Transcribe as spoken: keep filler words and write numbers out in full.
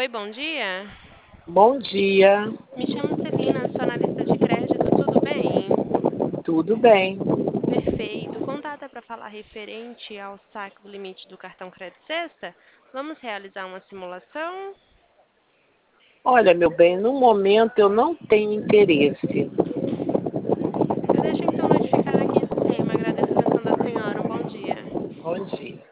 Oi, bom dia. Bom dia, Me chamo Celina, sou analista de crédito, tudo bem? tudo bem? Perfeito. Contata para falar referente ao saque do limite do cartão Crédito Sexta? Vamos realizar uma simulação? Olha, meu bem, no momento eu não tenho interesse. Eu deixo então notificar aqui em sistema. Agradeço a atenção da senhora. Um bom dia. Bom dia.